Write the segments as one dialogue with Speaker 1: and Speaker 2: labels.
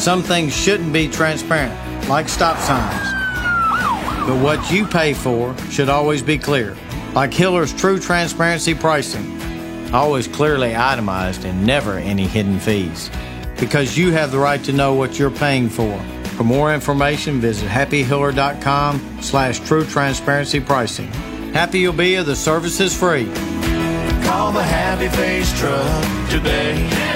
Speaker 1: Some things shouldn't be transparent, like stop signs. But what you pay for should always be clear, like Hiller's True Transparency Pricing. Always clearly itemized and never any hidden fees. Because you have the right to know what you're paying for. For more information, visit happyhiller.com/true transparency pricing. Happy you'll be if the service is free.
Speaker 2: Call the Happy Face Truck today.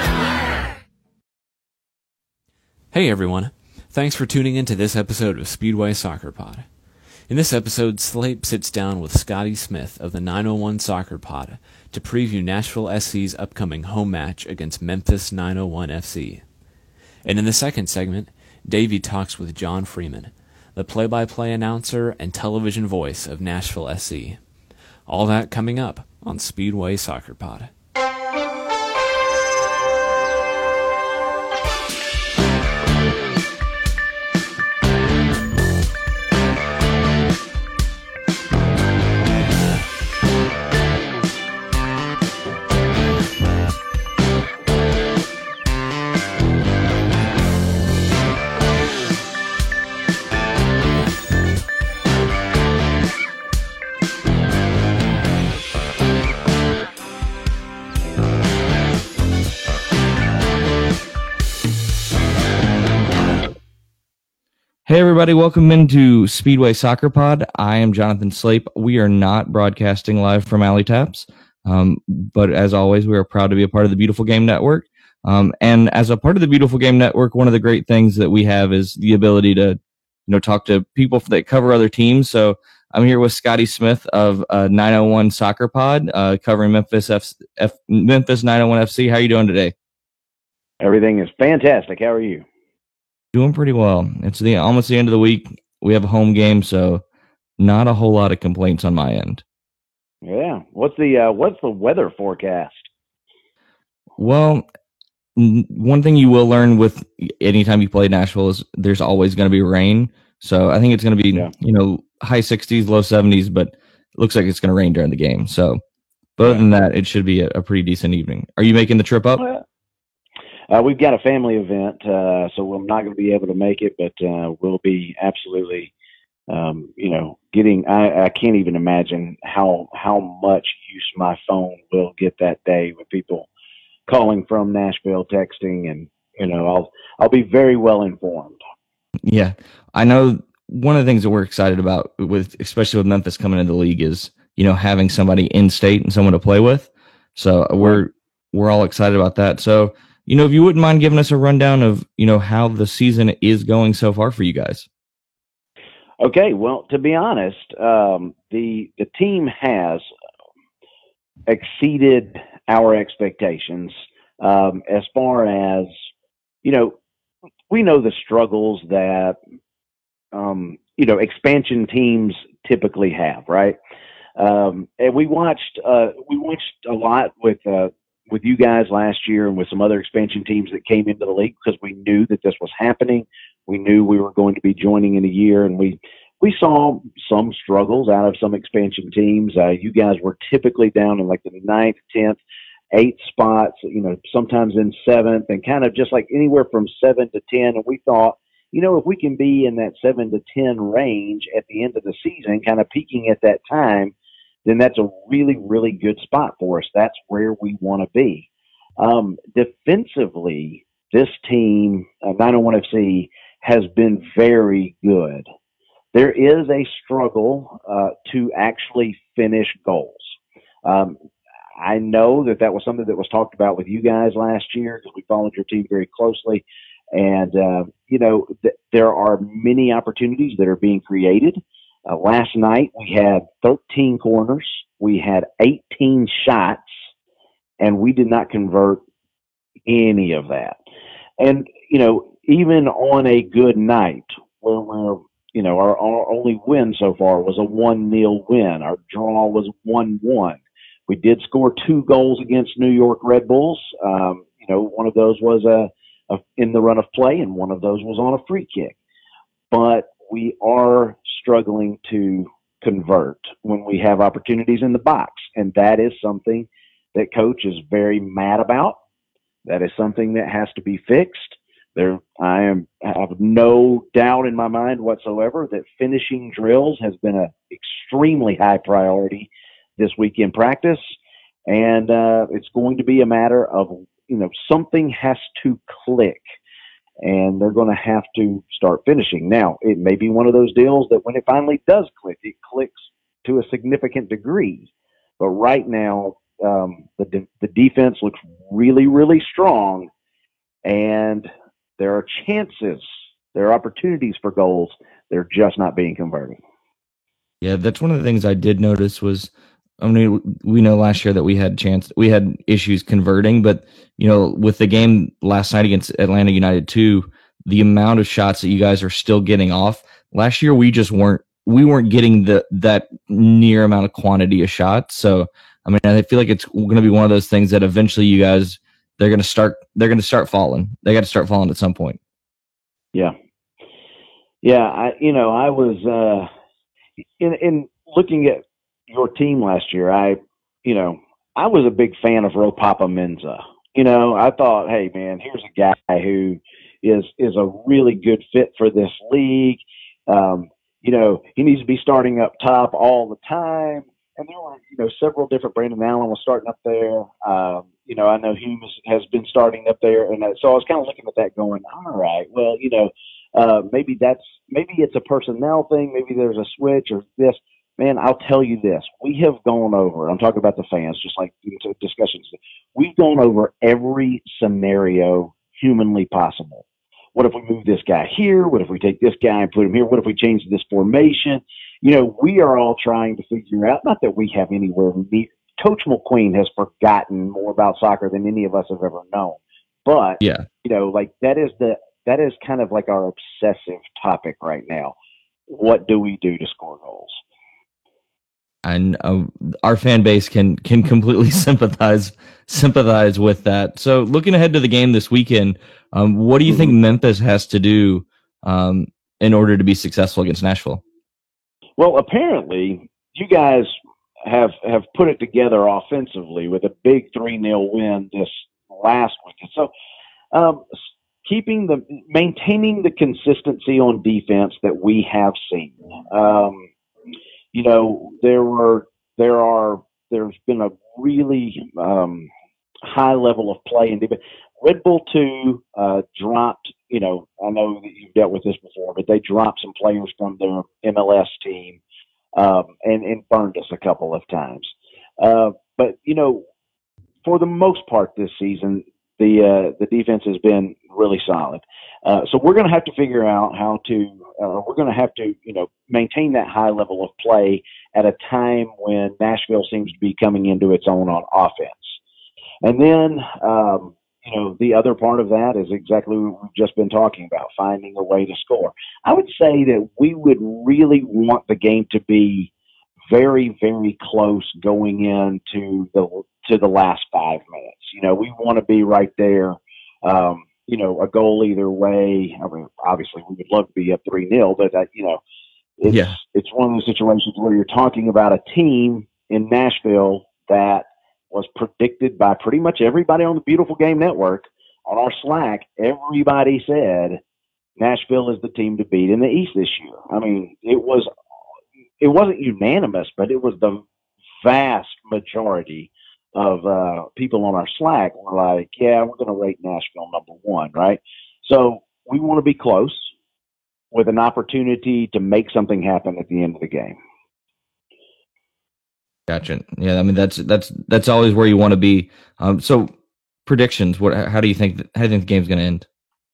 Speaker 3: Hey everyone, thanks for tuning in to this episode of Speedway Soccer Pod. In this episode, Slape sits down with Scotty Smith of the 901 Soccer Pod to preview Nashville SC's upcoming home match against Memphis 901 FC. And in the second segment, Davey talks with John Freeman, the play-by-play announcer and television voice of Nashville SC. All that coming up on Speedway Soccer Pod.
Speaker 4: Hey everybody, welcome into Speedway Soccer Pod. I am Jonathan Slape. We are not broadcasting live from Alley Taps, but as always, we are proud to be a part of the Beautiful Game Network. And as a part of the Beautiful Game Network, one of the great things that we have is the ability to, talk to people that cover other teams. So I'm here with Scotty Smith of 901 Soccer Pod, covering Memphis 901 FC. How are you doing today?
Speaker 5: Everything is fantastic. How are you?
Speaker 4: Doing pretty well. It's almost the end of the week. We have a home game, so not a whole lot of complaints on my end.
Speaker 5: Yeah. What's the weather forecast?
Speaker 4: Well, one thing you will learn with anytime you play Nashville is there's always going to be rain. So I think it's going to be, high 60s, low 70s, but it looks like it's going to rain during the game. So, but other than that, it should be a pretty decent evening. Are you making the trip up?
Speaker 5: We've got a family event, so I'm not going to be able to make it, but we'll be absolutely, getting. I can't even imagine how much use my phone will get that day with people calling from Nashville, texting, and I'll be very well informed. Yeah,
Speaker 4: I know. One of the things that we're excited about, especially with Memphis coming into the league, is having somebody in state and someone to play with. So we're all excited about that. So. If you wouldn't mind giving us a rundown of, how the season is going so far for you guys.
Speaker 5: Okay. Well, to be honest, the team has exceeded our expectations as far as, we know the struggles that, expansion teams typically have, right? And we watched a lot with you guys last year and with some other expansion teams that came into the league because we knew that this was happening. We knew we were going to be joining in a year, and we saw some struggles out of some expansion teams. You guys were typically down in like the 9th, 10th, 8th spots, sometimes in 7th, and kind of just like anywhere from 7 to 10. And we thought, if we can be in that 7 to 10 range at the end of the season, kind of peaking at that time, then that's a really, really good spot for us. That's where we want to be. Defensively, this team, 901 FC, has been very good. There is a struggle to actually finish goals. I know that was something that was talked about with you guys last year because we followed your team very closely. And, there are many opportunities that are being created. Last night, we had 13 corners, we had 18 shots, and we did not convert any of that. And, even on a good night, where our only win so far was a 1-0 win. Our draw was 1-1. We did score 2 goals against New York Red Bulls. One of those was in the run of play, and one of those was on a free kick. But we are struggling to convert when we have opportunities in the box. And that is something that coach is very mad about. That is something that has to be fixed. There I have no doubt in my mind whatsoever that finishing drills has been an extremely high priority this week in practice, and it's going to be a matter of, something has to click, and they're going to have to start finishing. Now, it may be one of those deals that when it finally does click, it clicks to a significant degree. But right now, the defense looks really, really strong, and there are chances, there are opportunities for goals. They're just not being converted.
Speaker 4: Yeah, that's one of the things I did notice was, we know last year that we had issues converting, but with the game last night against Atlanta United 2, the amount of shots that you guys are still getting off. Last year we weren't getting that near amount of quantity of shots. So I feel like it's going to be one of those things that eventually you guys they're going to start falling. They got to start falling at some point.
Speaker 5: Yeah. I was in looking at your team last year. I was a big fan of Ropapa Mensah. I thought, hey man, here's a guy who is a really good fit for this league. He needs to be starting up top all the time. And there were, several different. Brandon Allen was starting up there. I know Hume has been starting up there, and so I was kind of looking at that, going, all right, well, maybe it's a personnel thing, maybe there's a switch or this. Man, I'll tell you this: we have gone over. I'm talking about the fans, just like discussions. We've gone over every scenario humanly possible. What if we move this guy here? What if we take this guy and put him here? What if we change this formation? We are all trying to figure out, not that we have anywhere near. Coach McQueen has forgotten more about soccer than any of us have ever known. But,
Speaker 4: yeah,
Speaker 5: that is kind of like our obsessive topic right now. What do we do to score goals?
Speaker 4: And our fan base can completely sympathize with that. So looking ahead to the game this weekend, what do you think Memphis has to do in order to be successful against Nashville?
Speaker 5: Well, apparently you guys have put it together offensively with a big 3-0 win this last weekend. So maintaining the consistency on defense that we have seen. There's been a really high level of play in defense. Red Bull 2 dropped, I know that you've dealt with this before, but they dropped some players from their MLS team and burned us a couple of times. But, for the most part this season, the defense has been really solid. So we're going to have to figure out we're going to have to, maintain that high level of play at a time when Nashville seems to be coming into its own on offense. And then, the other part of that is exactly what we've just been talking about, finding a way to score. I would say that we would really want the game to be very, very close going into the last 5 minutes. We want to be right there, a goal either way. I mean, obviously we would love to be up 3-0, but it's one of those situations where you're talking about a team in Nashville that was predicted by pretty much everybody on the Beautiful Game Network on our Slack. Everybody said Nashville is the team to beat in the East this year. I mean, it wasn't unanimous, but it was the vast majority of people on our Slack were like, yeah, we're going to rate Nashville number 1, right? So we want to be close with an opportunity to make something happen at the end of the game.
Speaker 4: Gotcha. Yeah, I mean that's always where you want to be. So predictions. How do you think the game's going to end?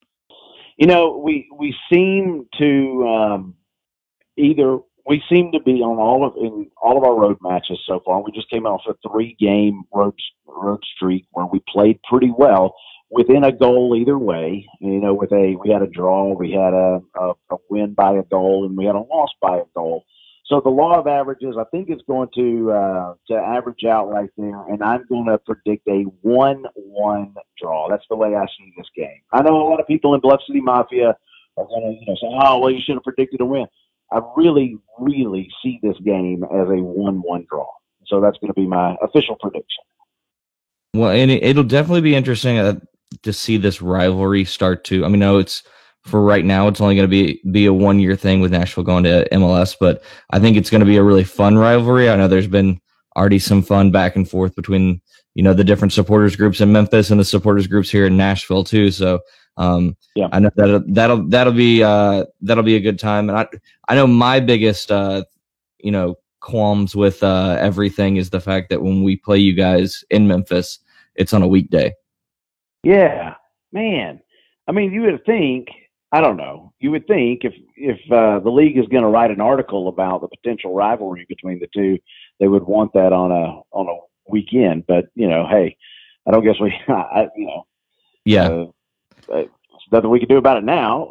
Speaker 5: We seem to we seem to be on in all of our road matches so far. We just came off a 3-game road streak where we played pretty well within a goal either way. We had a draw, we had a win by a goal, and we had a loss by a goal. So the law of averages, I think, is going to average out right there, and I'm going to predict a 1-1 draw. That's the way I see this game. I know a lot of people in Bluff City Mafia are going to say, "Oh, well, you should have predicted a win." I really, really see this game as a 1-1 draw. So that's going to be my official prediction.
Speaker 4: Well, and it'll definitely be interesting. to see this rivalry start to. I mean, no, it's for right now. It's only going to be a 1-year thing with Nashville going to MLS, but I think it's going to be a really fun rivalry. I know there's been already some fun back and forth between the different supporters groups in Memphis and the supporters groups here in Nashville too. So yeah, I know that'll be a good time. And I know my biggest qualms with everything is the fact that when we play you guys in Memphis, it's on a weekday.
Speaker 5: Yeah, man. I mean, you would think, I don't know, you would think if the league is going to write an article about the potential rivalry between the two, they would want that on a weekend. But hey, I don't guess
Speaker 4: yeah,
Speaker 5: there's nothing we can do about it now.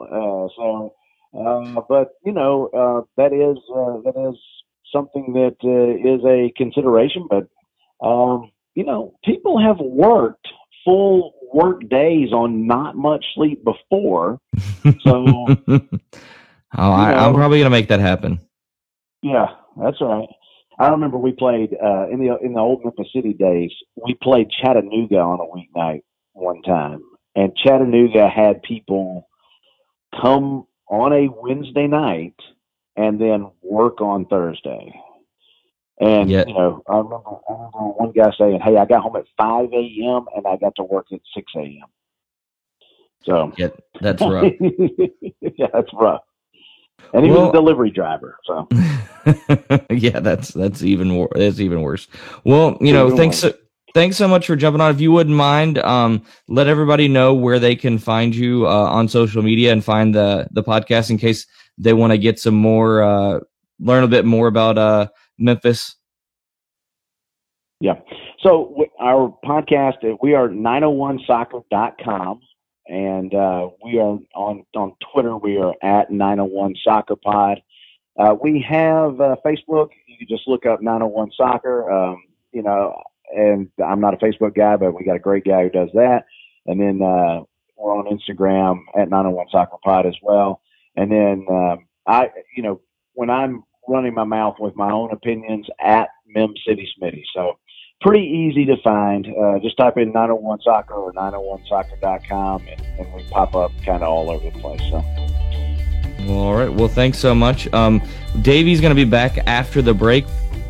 Speaker 5: But that is something that is a consideration. But people have worked full work days on not much sleep before. So
Speaker 4: I'm probably gonna make that happen.
Speaker 5: Yeah, that's right. I remember we played in the old Memphis City days. We played Chattanooga on a weeknight one time, and Chattanooga had people come on a Wednesday night and then work on Thursday. And, I remember one guy saying, hey, I got home at 5 a.m. and I got to work at 6 a.m. So
Speaker 4: yeah, that's rough.
Speaker 5: Yeah, that's rough. And he was a delivery driver. So
Speaker 4: yeah, that's even worse. Well, thanks so much for jumping on. If you wouldn't mind, let everybody know where they can find you on social media and find the podcast in case they want to get some more, learn a bit more about Memphis.
Speaker 5: Yeah. So our podcast, we are 901soccer.com, and we are on Twitter. We are at 901 Soccer Pod. We have Facebook. You can just look up 901 Soccer. And I'm not a Facebook guy, but we got a great guy who does that. And then we're on Instagram at 901 Soccer Pod as well. And then when I'm running my mouth with my own opinions, at Mem City Smitty. So pretty easy to find. Just type in 901 Soccer or 901soccer.com and we pop up kind of all over the place. So.
Speaker 4: Well, all right. Well, thanks so much. Davey's going to be back after the break.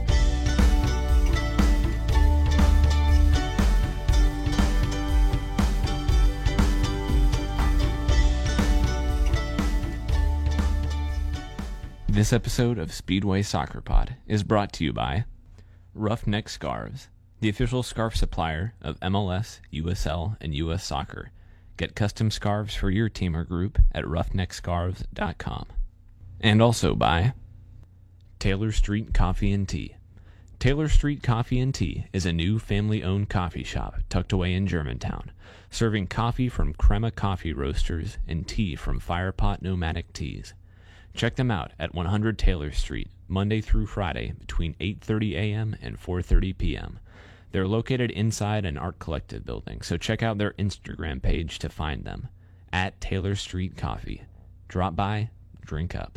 Speaker 3: This episode of Speedway Soccer Pod is brought to you by Roughneck Scarves, the official scarf supplier of MLS, USL, and US Soccer. Get custom scarves for your team or group at roughneckscarves.com. And also by Taylor Street Coffee and Tea. Taylor Street Coffee and Tea is a new family-owned coffee shop tucked away in Germantown, serving coffee from Crema Coffee Roasters and tea from Firepot Nomadic Teas. Check them out at 100 Taylor Street, Monday through Friday between 8:30 a.m. and 4:30 p.m. They're located inside an Art Collective building, so check out their Instagram page to find them, at Taylor Street Coffee. Drop by, drink up.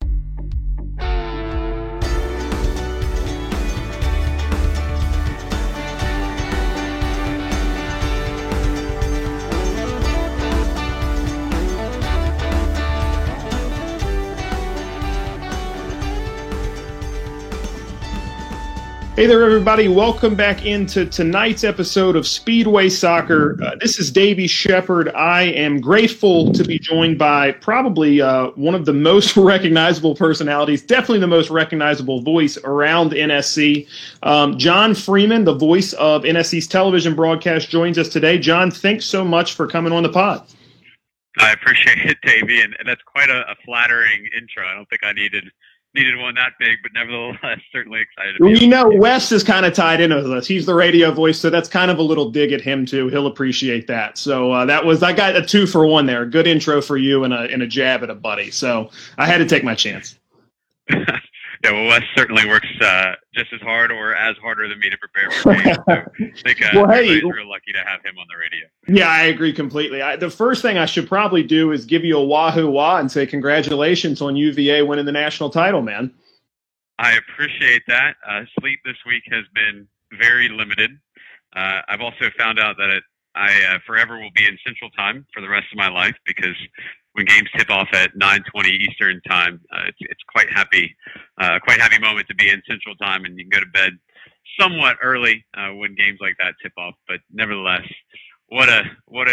Speaker 6: Hey there, everybody. Welcome back into tonight's episode of Speedway Soccer. This is Davey Shepard. I am grateful to be joined by probably one of the most recognizable personalities, definitely the most recognizable voice around NSC. John Freeman, the voice of NSC's television broadcast, joins us today. John, thanks so much for coming on the pod.
Speaker 7: I appreciate it, Davey, and that's quite a flattering intro. I don't think I needed one that big, but nevertheless, certainly excited to be
Speaker 6: here. Wes is kind of tied in with us. He's the radio voice, so that's kind of a little dig at him too. He'll appreciate that. So I got a 2-for-1 there. Good intro for you and a jab at a buddy. So I had to take my chance.
Speaker 7: Yeah, well, Wes certainly works just as hard or as harder than me to prepare for games. So I think everybody's real lucky to have him on the radio.
Speaker 6: Yeah, I agree completely. The first thing I should probably do is give you a wahoo-wah and say congratulations on UVA winning the national title, man.
Speaker 7: I appreciate that. Sleep this week has been very limited. I've also found out that I forever will be in Central Time for the rest of my life, because when games tip off at 9:20 Eastern Time, it's quite happy moment to be in Central Time, and you can go to bed somewhat early when games like that tip off. But nevertheless, what a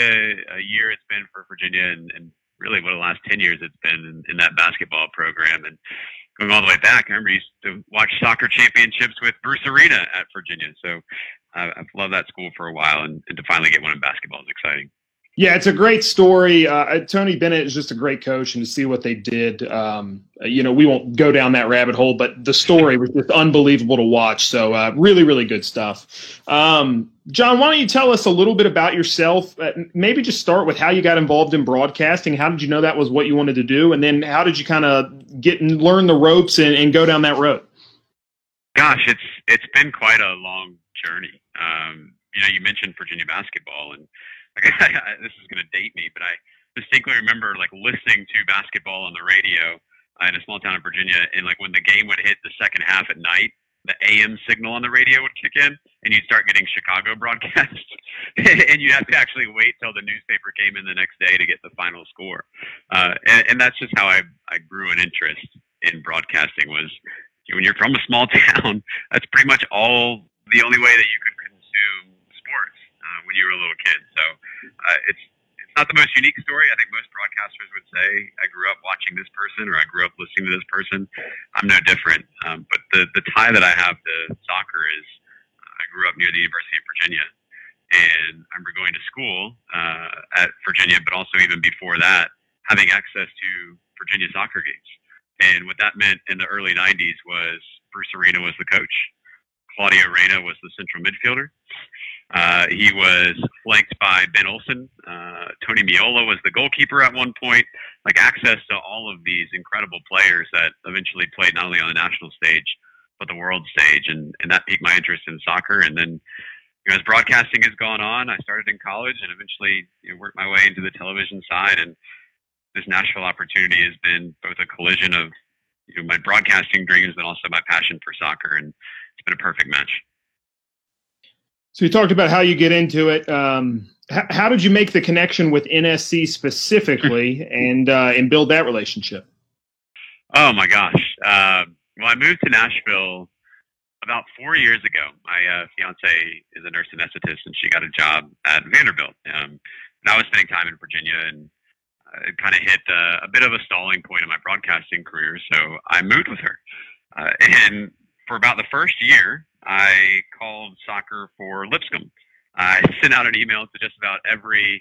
Speaker 7: year it's been for Virginia, and really what the last 10 years it's been in that basketball program. And going all the way back, I remember I used to watch soccer championships with Bruce Arena at Virginia. So I've loved that school for a while, and to finally get one in basketball is exciting.
Speaker 6: Yeah, it's a great story. Tony Bennett is just a great coach, and to see what they did, we won't go down that rabbit hole, but the story was just unbelievable to watch. So really, really good stuff. John, why don't you tell us a little bit about yourself? Maybe just start with how you got involved in broadcasting. How did you know that was what you wanted to do? And then how did you kind of get and learn the ropes and go down that road?
Speaker 7: Gosh, it's been quite a long journey. You mentioned Virginia basketball, and this is going to date me, but I distinctly remember listening to basketball on the radio in a small town in Virginia, and when the game would hit the second half at night, the AM signal on the radio would kick in, and you'd start getting Chicago broadcasts, and you'd have to actually wait till the newspaper came in the next day to get the final score. And that's just how I grew an interest in broadcasting. Was when you're from a small town, that's pretty much the only way that you could consume sports when you were a little kid. So it's not the most unique story. I think most broadcasters would say, I grew up watching this person, or I grew up listening to this person. I'm no different. But the tie that I have to soccer is I grew up near the University of Virginia, and I remember going to school at Virginia, but also even before that, having access to Virginia soccer games. And what that meant in the early 90s was Bruce Arena was the coach. Claudio Reyna was the central midfielder. He was flanked by Ben Olsen. Tony Meola was the goalkeeper at one point. Access to all of these incredible players that eventually played not only on the national stage, but the world stage. And that piqued my interest in soccer. And then as broadcasting has gone on, I started in college and eventually worked my way into the television side. And this Nashville opportunity has been both a collision of my broadcasting dreams, but also my passion for soccer. And it's been a perfect match.
Speaker 6: So you talked about how you get into it. How did you make the connection with NSC specifically and build that relationship?
Speaker 7: Oh my gosh. Well, I moved to Nashville about 4 years ago. My fiance is a nurse anesthetist, and she got a job at Vanderbilt. And I was spending time in Virginia, and it kind of hit a bit of a stalling point in my broadcasting career. So I moved with her. And for about the first year, I called soccer for Lipscomb. I sent out an email to just about every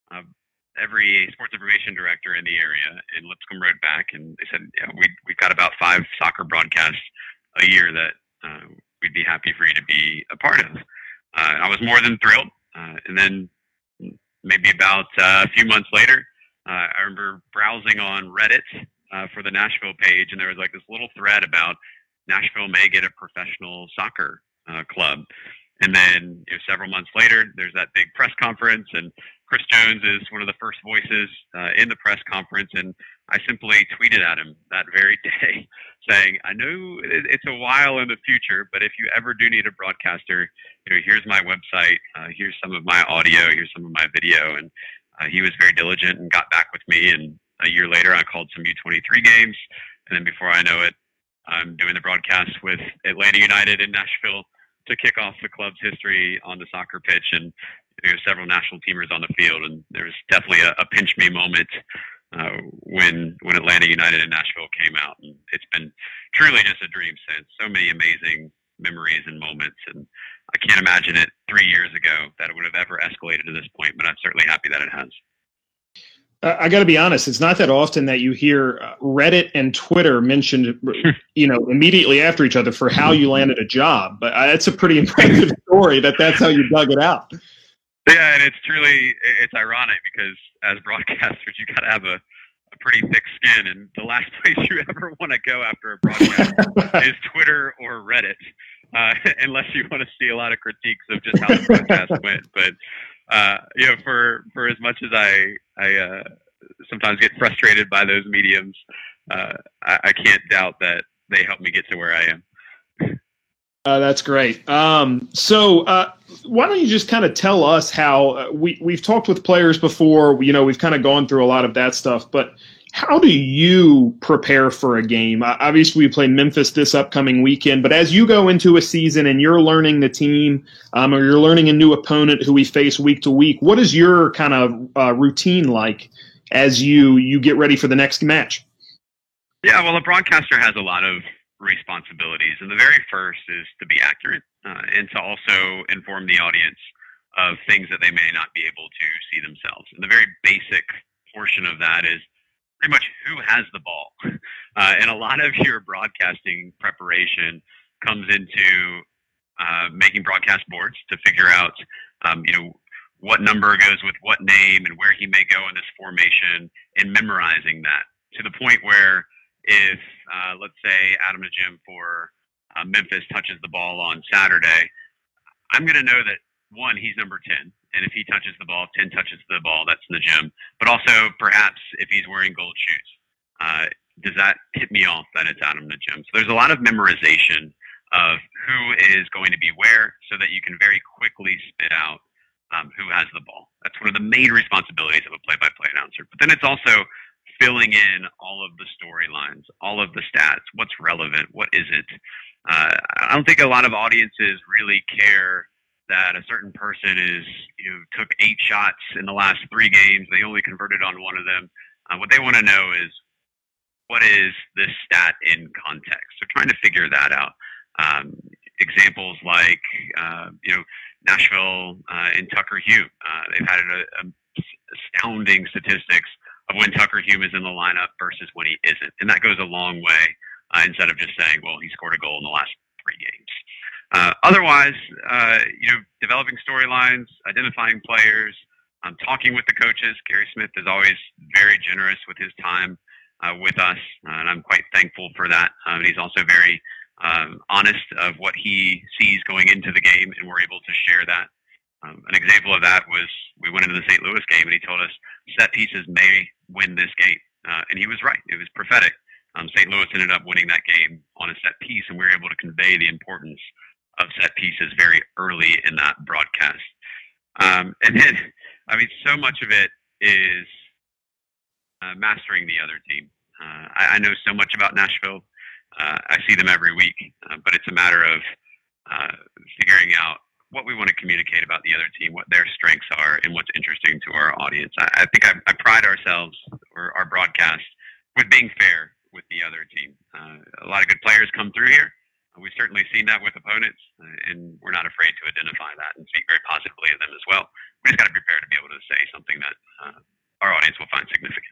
Speaker 7: sports information director in the area, and Lipscomb wrote back, and they said, we've got about 5 soccer broadcasts a year that we'd be happy for you to be a part of. I was more than thrilled. And then maybe about a few months later, I remember browsing on Reddit for the Nashville page, and there was this little thread about Nashville may get a professional soccer club. And then several months later, there's that big press conference, and Chris Jones is one of the first voices in the press conference. And I simply tweeted at him that very day saying, I know it's a while in the future, but if you ever do need a broadcaster, here's my website, here's some of my audio, here's some of my video. And he was very diligent and got back with me. And a year later, I called some U23 games. And then before I know it, I'm doing the broadcast with Atlanta United in Nashville to kick off the club's history on the soccer pitch. And there's several national teamers on the field. And there was definitely a pinch me moment when Atlanta United in Nashville came out. And it's been truly just a dream since. So many amazing memories and moments. And I can't imagine it 3 years ago that it would have ever escalated to this point, but I'm certainly happy that it has.
Speaker 6: I got to be honest, it's not that often that you hear Reddit and Twitter mentioned, immediately after each other for how you landed a job. But that's a pretty impressive story that's how you dug it out.
Speaker 7: Yeah, and it's ironic because as broadcasters, you got to have a pretty thick skin. And the last place you ever want to go after a broadcast is Twitter or Reddit, unless you want to see a lot of critiques of just how the broadcast went. But for as much as I sometimes get frustrated by those mediums, I can't doubt that they helped me get to where I am.
Speaker 6: That's great. So why don't you just kind of tell us how we've talked with players before, you know, we've kind of gone through a lot of that stuff, but how do you prepare for a game? Obviously, we play Memphis this upcoming weekend, but as you go into a season and you're learning the team or you're learning a new opponent who we face week to week, what is your kind of routine like as you get ready for the next match?
Speaker 7: Yeah, well, a broadcaster has a lot of responsibilities, and the very first is to be accurate and to also inform the audience of things that they may not be able to see themselves. And the very basic portion of that is pretty much who has the ball. And a lot of your broadcasting preparation comes into making broadcast boards to figure out, you know, what number goes with what name and where he may go in this formation, and memorizing that to the point where if, let's say, Adam Najim for Memphis touches the ball on Saturday, I'm going to know that, one, he's number 10. And if he touches the ball, 10 touches the ball, that's Najim. But also, perhaps, if he's wearing gold shoes, does that tip me off that it's Adam Najim? So there's a lot of memorization of who is going to be where so that you can very quickly spit out who has the ball. That's one of the main responsibilities of a play-by-play announcer. But then it's also filling in all of the storylines, all of the stats, what's relevant, what isn't. I don't think a lot of audiences really care that a certain person took 8 shots in the last 3 games. They only converted on one of them. What they want to know is, what is this stat in context? So trying to figure that out. Examples like, Nashville and Tucker Hume. They've had astounding statistics of when Tucker Hume is in the lineup versus when he isn't. And that goes a long way instead of just saying, well, he scored a goal in the last 3 games. Otherwise, developing storylines, identifying players, talking with the coaches. Gary Smith is always very generous with his time with us, and I'm quite thankful for that. He's also very honest of what he sees going into the game, and we're able to share that. An example of that was we went into the St. Louis game, and he told us set pieces may win this game. And he was right. It was prophetic. St. Louis ended up winning that game on a set piece, and we were able to convey the importance of set pieces very early in that broadcast. And then, so much of it is mastering the other team. I know so much about Nashville. I see them every week, but it's a matter of figuring out what we want to communicate about the other team, what their strengths are, and what's interesting to our audience. I think I pride ourselves, or our broadcast, with being fair with the other team. A lot of good players come through here. We've certainly seen that with opponents, and we're not afraid to identify that and speak very positively of them as well. We just got to prepare to be able to say something that our audience will find significant.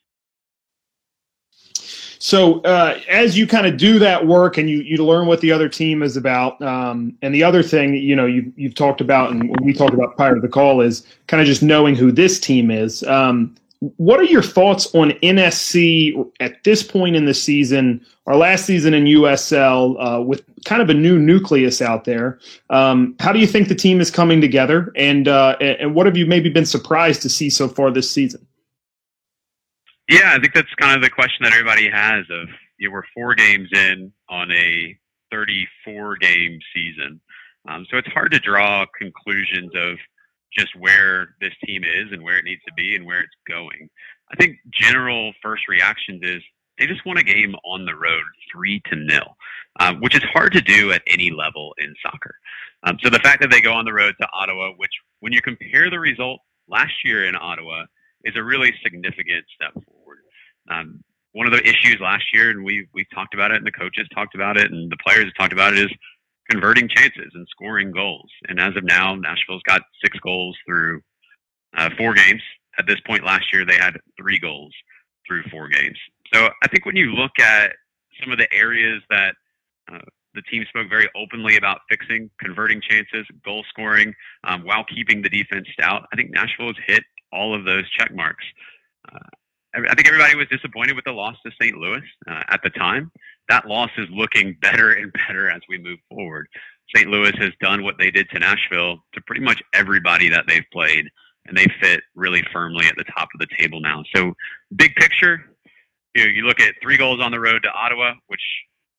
Speaker 6: So as you kind of do that work and you learn what the other team is about, and the other thing you've talked about and we talked about prior to the call is kind of just knowing who this team is. What are your thoughts on NSC at this point in the season, or last season in USL, with kind of a new nucleus out there? How do you think the team is coming together, and what have you maybe been surprised to see so far this season?
Speaker 7: Yeah, I think that's kind of the question that everybody has of, we're 4 games in on a 34-game season. So it's hard to draw conclusions of just where this team is and where it needs to be and where it's going. I think general first reactions is they just won a game on the road 3-0, which is hard to do at any level in soccer. So the fact that they go on the road to Ottawa, which when you compare the result last year in Ottawa, is a really significant step forward. One of the issues last year, and we've talked about it, and the coaches talked about it, and the players have talked about it, is converting chances and scoring goals. And as of now, Nashville's got 6 goals through 4 games. At this point last year, they had 3 goals through 4 games. So I think when you look at some of the areas that the team spoke very openly about fixing, converting chances, goal scoring, while keeping the defense stout, I think Nashville has hit all of those check marks. I think everybody was disappointed with the loss to St. Louis at the time. That loss is looking better and better as we move forward. St. Louis has done what they did to Nashville to pretty much everybody that they've played, and they fit really firmly at the top of the table now. So big picture, you look at 3 goals on the road to Ottawa, which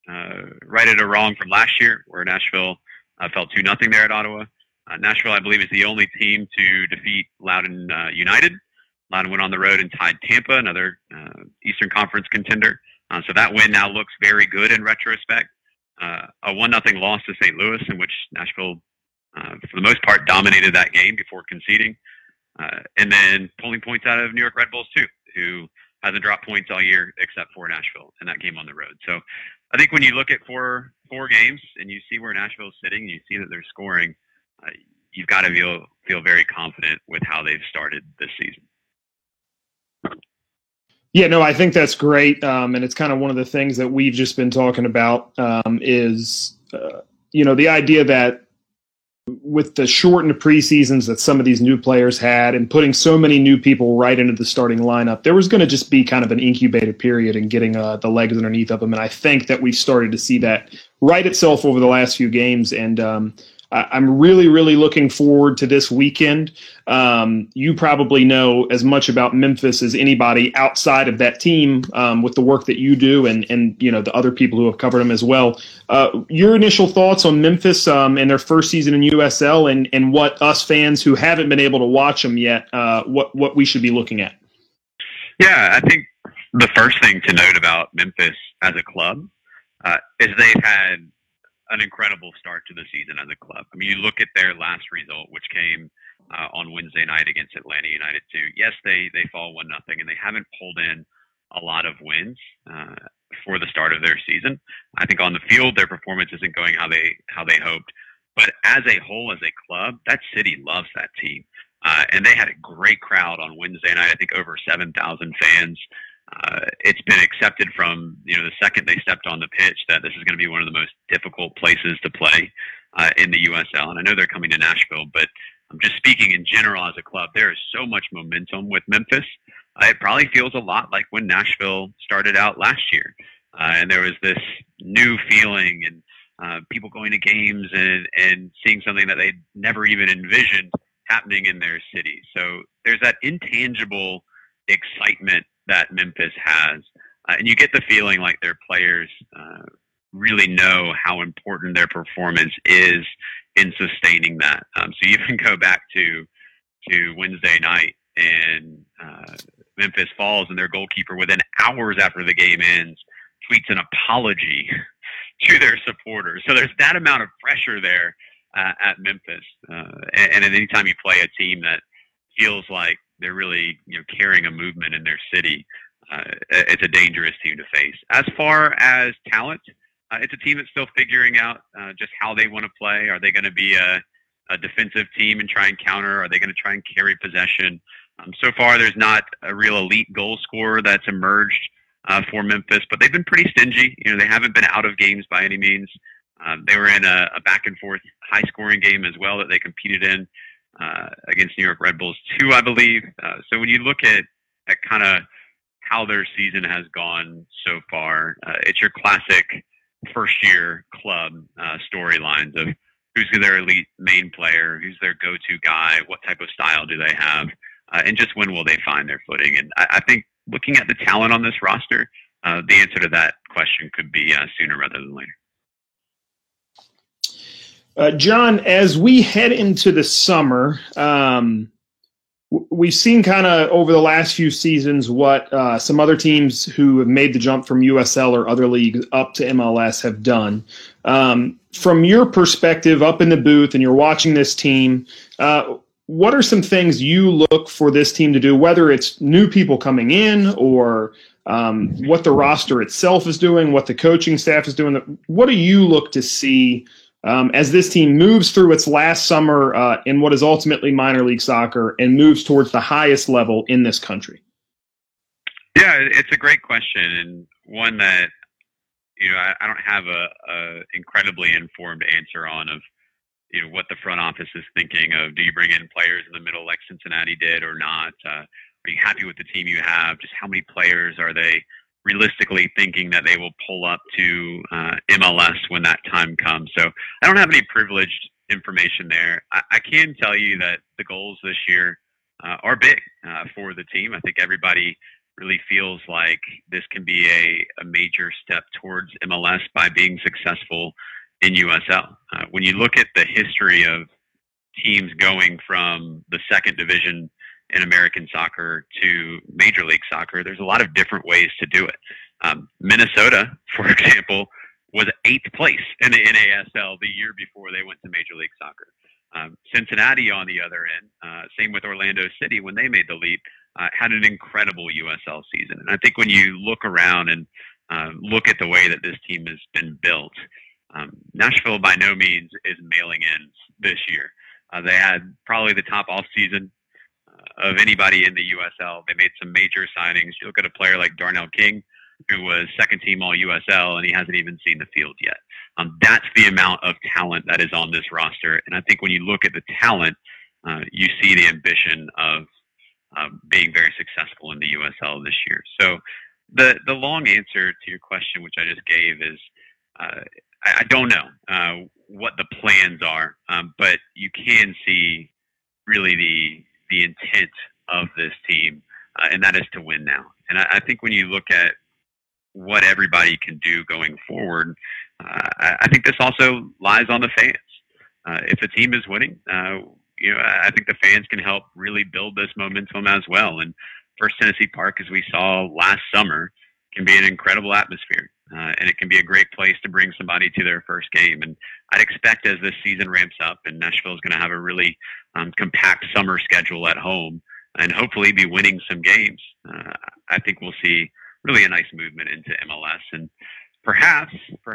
Speaker 7: righted a wrong from last year where Nashville fell 2-0 there at Ottawa. Nashville, I believe, is the only team to defeat Loudoun United. Loudoun went on the road and tied Tampa, another Eastern Conference contender. So that win now looks very good in retrospect. A 1-0 loss to St. Louis, in which Nashville, for the most part, dominated that game before conceding. And then pulling points out of New York Red Bulls, too, who hasn't dropped points all year except for Nashville and that game on the road. So I think when you look at four games and you see where Nashville is sitting and you see that they're scoring, you've got to feel very confident with how they've started this season.
Speaker 6: Yeah, no, I think that's great. And it's kind of one of the things that we've just been talking about is the idea that with the shortened preseasons that some of these new players had and putting so many new people right into the starting lineup, there was going to just be kind of an incubator period in getting the legs underneath of them. And I think that we've started to see that right itself over the last few games. And I'm really, really looking forward to this weekend. You probably know as much about Memphis as anybody outside of that team with the work that you do and the other people who have covered them as well. Your initial thoughts on Memphis and their first season in USL and what us fans who haven't been able to watch them yet, what we should be looking at.
Speaker 7: Yeah, I think the first thing to note about Memphis as a club is they've had an incredible start to the season as a club. I mean, you look at their last result, which came on Wednesday night against Atlanta United 2. Yes, they fall 1-0, and they haven't pulled in a lot of wins for the start of their season. I think on the field, their performance isn't going how they hoped. But as a whole, as a club, that city loves that team. And they had a great crowd on Wednesday night, I think over 7,000 fans. It's been accepted from the second they stepped on the pitch that this is going to be one of the most difficult places to play in the USL. And I know they're coming to Nashville, but I'm just speaking in general as a club. There is so much momentum with Memphis. It probably feels a lot like when Nashville started out last year, and there was this new feeling and people going to games and seeing something that they'd never even envisioned happening in their city. So there's that intangible excitement that Memphis has. And you get the feeling like their players really know how important their performance is in sustaining that. So you can go back to Wednesday night and Memphis falls and their goalkeeper within hours after the game ends tweets an apology to their supporters. So there's that amount of pressure there at Memphis. And at any time you play a team that feels like they're really carrying a movement in their city, it's a dangerous team to face. As far as talent, it's a team that's still figuring out just how they want to play. Are they going to be a defensive team and try and counter? Are they going to try and carry possession? So far, there's not a real elite goal scorer that's emerged for Memphis, but they've been pretty stingy. They haven't been out of games by any means. They were in a back-and-forth high-scoring game as well that they competed in against New York Red Bulls 2, I believe. So when you look at kind of how their season has gone so far, it's your classic first-year club storylines of who's their elite main player, who's their go-to guy, what type of style do they have, and just when will they find their footing. And I think looking at the talent on this roster, the answer to that question could be sooner rather than later.
Speaker 6: John, as we head into the summer, we've seen kind of over the last few seasons what some other teams who have made the jump from USL or other leagues up to MLS have done. From your perspective up in the booth and you're watching this team, what are some things you look for this team to do, whether it's new people coming in or what the roster itself is doing, what the coaching staff is doing? What do you look to see as this team moves through its last summer in what is ultimately minor league soccer and moves towards the highest level in this country?
Speaker 7: Yeah, it's a great question, and one that I don't have a incredibly informed answer on of what the front office is thinking of. Do you bring in players in the middle like Cincinnati did or not? Are you happy with the team you have? Just how many players are they realistically thinking that they will pull up to MLS when that time comes? So I don't have any privileged information there. I can tell you that the goals this year are big for the team. I think everybody really feels like this can be a major step towards MLS by being successful in USL. When you look at the history of teams going from the second division in American soccer to Major League Soccer, there's a lot of different ways to do it. Minnesota, for example, was 8th place in the NASL the year before they went to Major League Soccer. Cincinnati, on the other end, same with Orlando City when they made the leap, had an incredible USL season. And I think when you look around and look at the way that this team has been built, Nashville by no means is mailing in this year. They had probably the top off-season of anybody in the USL. They made some major signings. You look at a player like Darnell King, who was second team all USL, and he hasn't even seen the field yet. That's the amount of talent that is on this roster. And I think when you look at the talent, you see the ambition of being very successful in the USL this year. So the long answer to your question, which I just gave, is I don't know what the plans are, but you can see really the intent of this team, and that is to win now. And I think when you look at what everybody can do going forward, I think this also lies on the fans. If a team is winning, I think the fans can help really build this momentum as well. And First Tennessee Park, as we saw last summer, can be an incredible atmosphere. And it can be a great place to bring somebody to their first game. And I'd expect as this season ramps up and Nashville is going to have a really compact summer schedule at home and hopefully be winning some games, I think we'll see really a nice movement into MLS and perhaps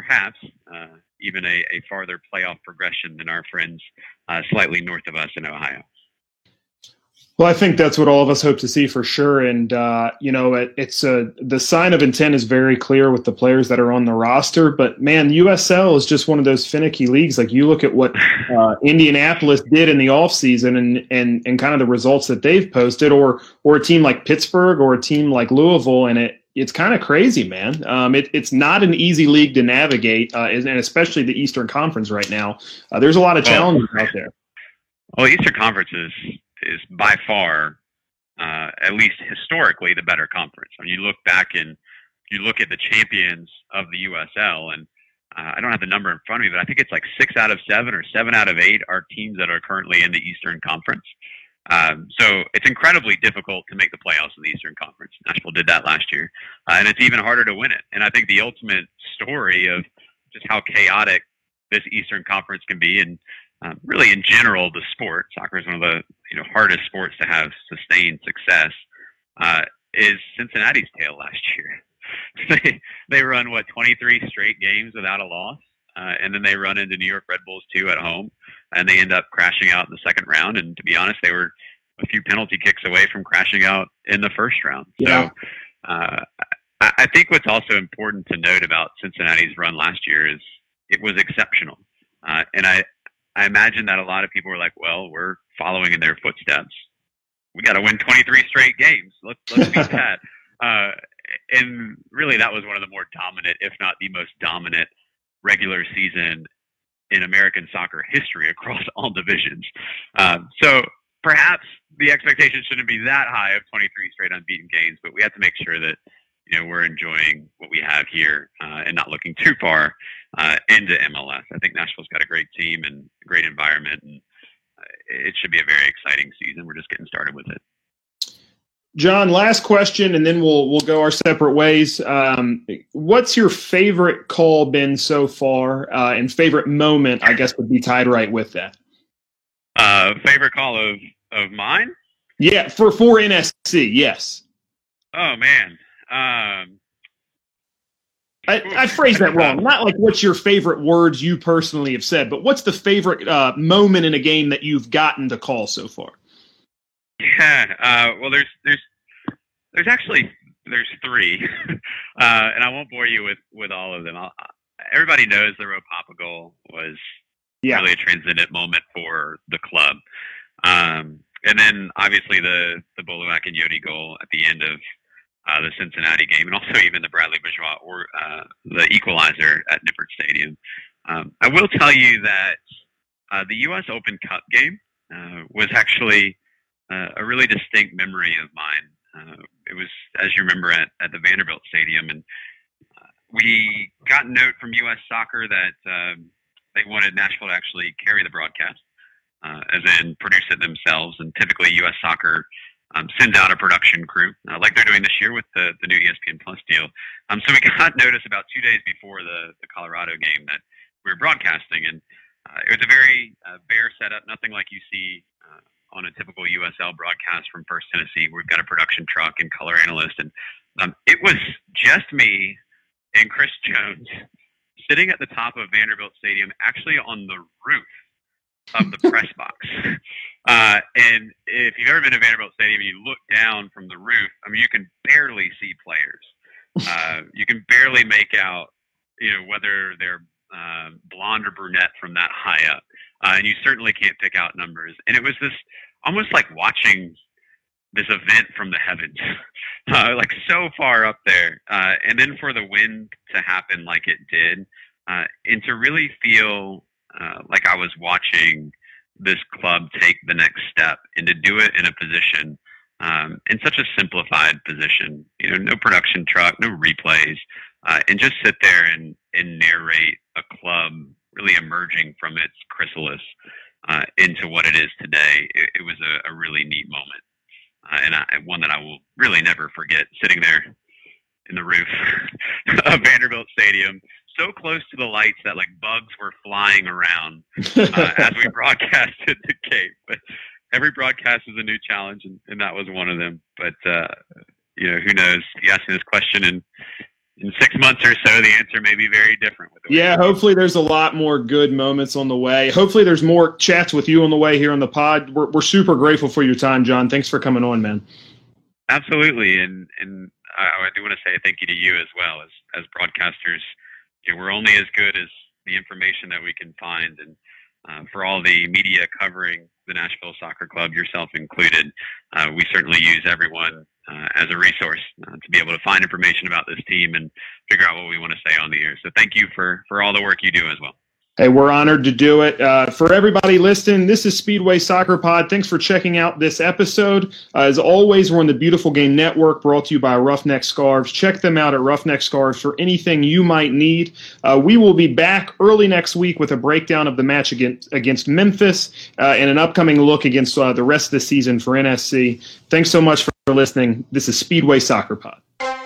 Speaker 7: even a farther playoff progression than our friends slightly north of us in Ohio.
Speaker 6: Well, I think that's what all of us hope to see for sure. And, it's the sign of intent is very clear with the players that are on the roster. But, man, USL is just one of those finicky leagues. Like, you look at what Indianapolis did in the offseason and kind of the results that they've posted, or a team like Pittsburgh or a team like Louisville, and it's kind of crazy, man. It's not an easy league to navigate, and especially the Eastern Conference right now. There's a lot of challenges out there.
Speaker 7: Well, Eastern Conference is by far, at least historically, the better conference. When you look back and you look at the champions of the USL, and I don't have the number in front of me, but I think it's like 6 out of 7 or 7 out of 8 are teams that are currently in the Eastern Conference. So it's incredibly difficult to make the playoffs in the Eastern Conference. Nashville did that last year, and it's even harder to win it. And I think the ultimate story of just how chaotic this Eastern Conference can be, and really in general, the sport, soccer is one of the hardest sports to have sustained success, is Cincinnati's tale last year. They run 23 straight games without a loss, and then they run into New York Red Bulls 2 at home, and they end up crashing out in the second round. And to be honest, they were a few penalty kicks away from crashing out in the first round. Yeah. So I think what's also important to note about Cincinnati's run last year is it was exceptional. And I imagine that a lot of people were like, well, we're following in their footsteps. We got to win 23 straight games. Let's beat that. And really, that was one of the more dominant, if not the most dominant, regular season in American soccer history across all divisions. So perhaps the expectation shouldn't be that high of 23 straight unbeaten games, but we have to make sure that we're enjoying what we have here and not looking too far into MLS. I think Nashville's got a great team and a great environment, and it should be a very exciting season. We're just getting started with it.
Speaker 6: John, last question, and then we'll go our separate ways. What's your favorite call been so far, and favorite moment, I guess, would be tied right with that?
Speaker 7: Favorite call of mine?
Speaker 6: Yeah, for NSC, yes.
Speaker 7: Oh, man.
Speaker 6: I phrased that wrong. Not like what's your favorite words you personally have said, but what's the favorite moment in a game that you've gotten to call so far?
Speaker 7: Yeah, well, there's actually 3, and I won't bore you with all of them. Everybody knows the Ropapa goal was really a transcendent moment for the club, and then obviously the Boluak and Yodi goal at the end of the Cincinnati game, and also even the Bradley Bourgeois or the equalizer at Nippert Stadium. I will tell you that the U.S. Open Cup game was actually a really distinct memory of mine. It was, as you remember, at the Vanderbilt Stadium, and we got a note from U.S. Soccer that they wanted Nashville to actually carry the broadcast, as in produce it themselves. And typically, U.S. Soccer sends out a production crew, like they're doing this year with the new ESPN Plus deal. So we got notice about 2 days before the Colorado game that we were broadcasting, and it was a very bare setup, nothing like you see on a typical USL broadcast from First Tennessee. We've got a production truck and color analyst, and it was just me and Chris Jones sitting at the top of Vanderbilt Stadium, actually on the roof of the press box. And if you've ever been to Vanderbilt Stadium and you look down from the roof, I mean, you can barely see players. You can barely make out, whether they're blonde or brunette from that high up. And you certainly can't pick out numbers. And it was this almost like watching this event from the heavens, like so far up there. And then for the win to happen like it did, and to really feel like I was watching this club take the next step, and to do it in a position, in such a simplified position, no production truck, no replays, and just sit there and narrate a club really emerging from its chrysalis into what it is today. It was a really neat moment. And one that I will really never forget, sitting there in the roof of Vanderbilt Stadium, so close to the lights that like bugs were flying around as we broadcasted the game. But every broadcast is a new challenge, and that was one of them. But who knows? If you ask me this question in 6 months or so, the answer may be very different.
Speaker 6: Yeah, hopefully there's a lot more good moments on the way. Hopefully there's more chats with you on the way here on the pod. We're super grateful for your time, John. Thanks for coming on, man.
Speaker 7: Absolutely, and I do want to say thank you to you as well. As broadcasters, we're only as good as the information that we can find, and for all the media covering the Nashville Soccer Club, yourself included, we certainly use everyone as a resource to be able to find information about this team and figure out what we want to say on the air. So thank you for all the work you do as well.
Speaker 6: Hey, we're honored to do it. For everybody listening, this is Speedway Soccer Pod. Thanks for checking out this episode. As always, we're on the Beautiful Game Network, brought to you by Roughneck Scarves. Check them out at Roughneck Scarves for anything you might need. We will be back early next week with a breakdown of the match against Memphis and an upcoming look against the rest of the season for NSC. Thanks so much for listening. This is Speedway Soccer Pod.